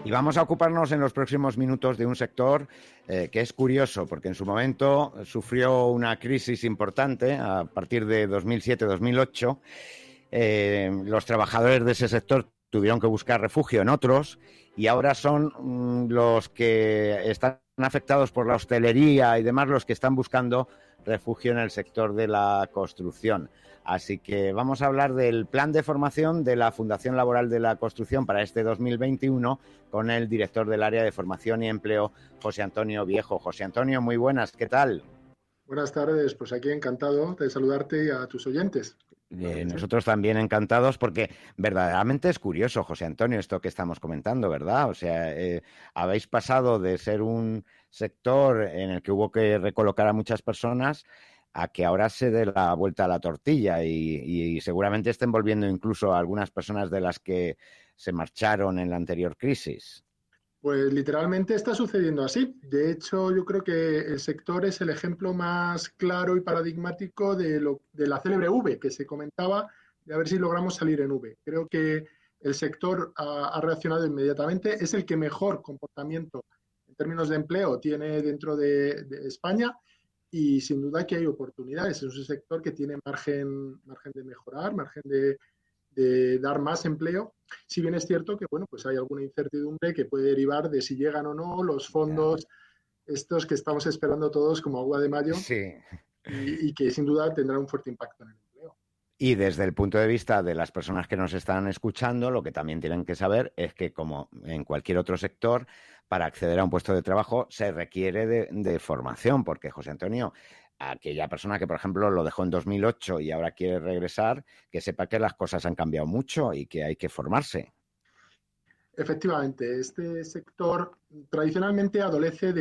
Y vamos a ocuparnos en los próximos minutos de un sector que es curioso, porque en su momento sufrió una crisis importante a partir de 2007-2008. Los trabajadores de ese sector tuvieron que buscar refugio en otros y ahora son los que están afectados por la hostelería y demás los que están buscando refugio en el sector de la construcción. Así que vamos a hablar del plan de formación de la Fundación Laboral de la Construcción para este 2021 con el director del área de formación y empleo, José Antonio Viejo. José Antonio, muy buenas, ¿qué tal? Buenas tardes, pues aquí encantado de saludarte y a tus oyentes. Nosotros también encantados porque verdaderamente es curioso, José Antonio, esto que estamos comentando, ¿verdad? O sea, habéis pasado de ser un sector en el que hubo que recolocar a muchas personas a que ahora se dé la vuelta a la tortilla y seguramente estén volviendo incluso a algunas personas de las que se marcharon en la anterior crisis. Pues literalmente está sucediendo así. De hecho, yo creo que el sector es el ejemplo más claro y paradigmático de la célebre V que se comentaba, de a ver si logramos salir en V. Creo que el sector ha reaccionado inmediatamente, es el que mejor comportamiento en términos de empleo tiene dentro de España y sin duda que hay oportunidades. Es un sector que tiene margen de mejorar, margen de dar más empleo, si bien es cierto que bueno, pues hay alguna incertidumbre que puede derivar de si llegan o no los fondos estos que estamos esperando todos como agua de mayo Sí. y que sin duda tendrá un fuerte impacto en el empleo. Y desde el punto de vista de las personas que nos están escuchando, lo que también tienen que saber es que, como en cualquier otro sector, para acceder a un puesto de trabajo se requiere de formación, porque, José Antonio, aquella persona que, por ejemplo, lo dejó en 2008 y ahora quiere regresar, que sepa que las cosas han cambiado mucho y que hay que formarse. Efectivamente, este sector tradicionalmente adolece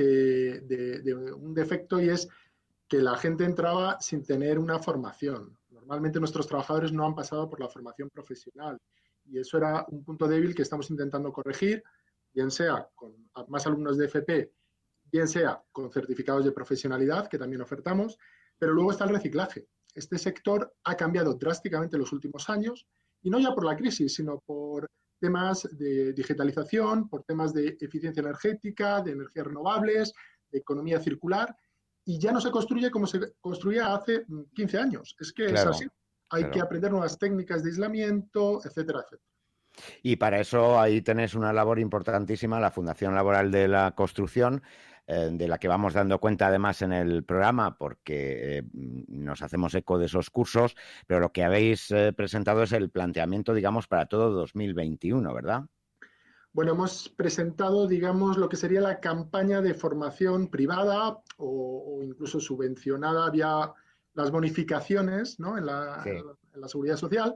de un defecto y es que la gente entraba sin tener una formación. Normalmente nuestros trabajadores no han pasado por la formación profesional y eso era un punto débil que estamos intentando corregir, bien sea con más alumnos de FP, bien sea con certificados de profesionalidad que también ofertamos, pero luego está el reciclaje. Este sector ha cambiado drásticamente en los últimos años y no ya por la crisis, sino por temas de digitalización, por temas de eficiencia energética, de energías renovables, de economía circular, y ya no se construye como se construía hace 15 años. Es que es Claro, así. Hay que claro. aprender nuevas técnicas de aislamiento, etcétera, etcétera. Y para eso ahí tenés una labor importantísima, la Fundación Laboral de la Construcción, de la que vamos dando cuenta además en el programa, porque nos hacemos eco de esos cursos, pero lo que habéis presentado es el planteamiento, digamos, para todo 2021, ¿verdad? Bueno, hemos presentado, digamos, lo que sería la campaña de formación privada o incluso subvencionada vía las bonificaciones, ¿no? Sí. En la seguridad social,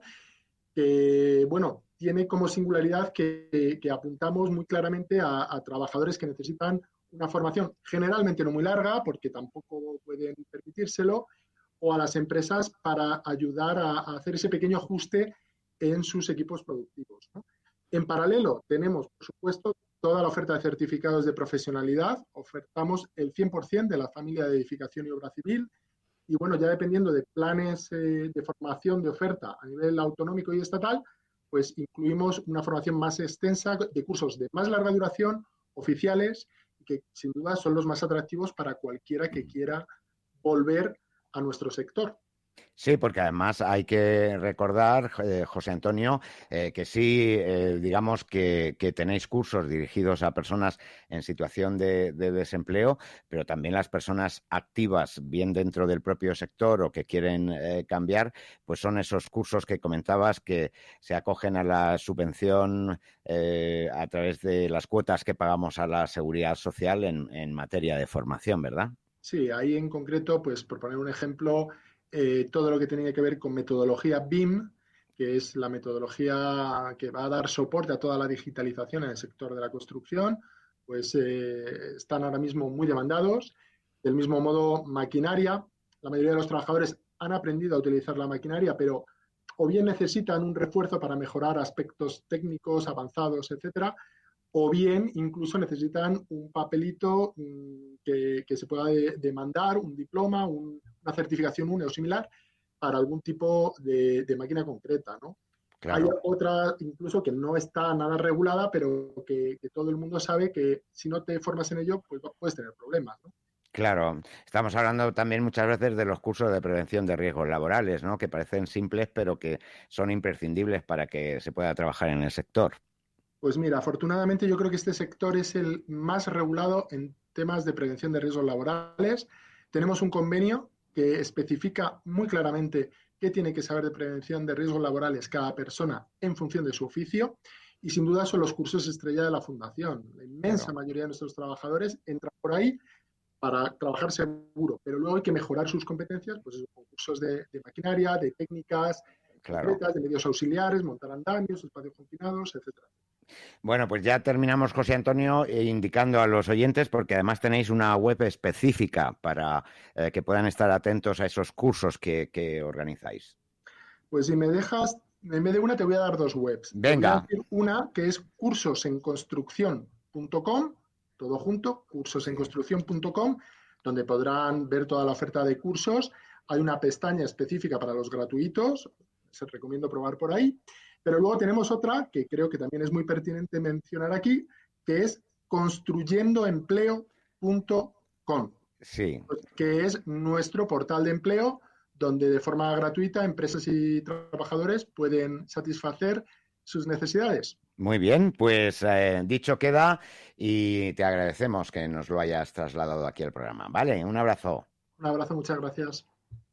que, bueno, tiene como singularidad que apuntamos muy claramente a trabajadores que necesitan una formación generalmente no muy larga, porque tampoco pueden permitírselo, o a las empresas para ayudar a hacer ese pequeño ajuste en sus equipos productivos, ¿no? En paralelo, tenemos, por supuesto, toda la oferta de certificados de profesionalidad. Ofertamos el 100% de la familia de edificación y obra civil. Y bueno, ya dependiendo de planes de formación de oferta a nivel autonómico y estatal, pues incluimos una formación más extensa de cursos de más larga duración, oficiales, que sin duda son los más atractivos para cualquiera que quiera volver a nuestro sector. Sí, porque además hay que recordar, José Antonio, que sí, digamos que tenéis cursos dirigidos a personas en situación de desempleo, pero también las personas activas, bien dentro del propio sector o que quieren cambiar, pues son esos cursos que comentabas que se acogen a la subvención a través de las cuotas que pagamos a la seguridad social en materia de formación, ¿verdad? Sí, ahí en concreto, pues por poner un ejemplo, todo lo que tiene que ver con metodología BIM, que es la metodología que va a dar soporte a toda la digitalización en el sector de la construcción, pues están ahora mismo muy demandados. Del mismo modo, maquinaria. La mayoría de los trabajadores han aprendido a utilizar la maquinaria, pero o bien necesitan un refuerzo para mejorar aspectos técnicos avanzados, etcétera, o bien incluso necesitan un papelito que se pueda demandar, un diploma, una certificación UNE o similar para algún tipo de máquina concreta, ¿no? Hay claro. otra incluso que no está nada regulada, pero que todo el mundo sabe que si no te formas en ello, pues puedes tener problemas, ¿no? Claro, estamos hablando también muchas veces de los cursos de prevención de riesgos laborales, ¿no? Que parecen simples, pero que son imprescindibles para que se pueda trabajar en el sector. Pues mira, afortunadamente yo creo que este sector es el más regulado en temas de prevención de riesgos laborales. Tenemos un convenio que especifica muy claramente qué tiene que saber de prevención de riesgos laborales cada persona en función de su oficio y sin duda son los cursos estrella de la Fundación. La inmensa Claro, mayoría de nuestros trabajadores entran por ahí para trabajar seguro, pero luego hay que mejorar sus competencias, pues con cursos de maquinaria, de técnicas claro. concretas, de medios auxiliares, montar andamios, espacios confinados, etcétera. Bueno, pues ya terminamos, José Antonio, indicando a los oyentes, porque además tenéis una web específica para que puedan estar atentos a esos cursos que organizáis. Pues si me dejas, en vez de una te voy a dar dos webs. Te voy a Venga, decir una que es cursosenconstrucción.com, todo junto, sí, cursosenconstrucción.com, donde podrán ver toda la oferta de cursos. Hay una pestaña específica para los gratuitos, se recomiendo probar por ahí. Pero luego tenemos otra que creo que también es muy pertinente mencionar aquí, que es construyendoempleo.com, sí. que es nuestro portal de empleo donde de forma gratuita empresas y trabajadores pueden satisfacer sus necesidades. Muy bien, pues dicho queda y te agradecemos que nos lo hayas trasladado aquí al programa. Vale, un abrazo. Un abrazo, muchas gracias.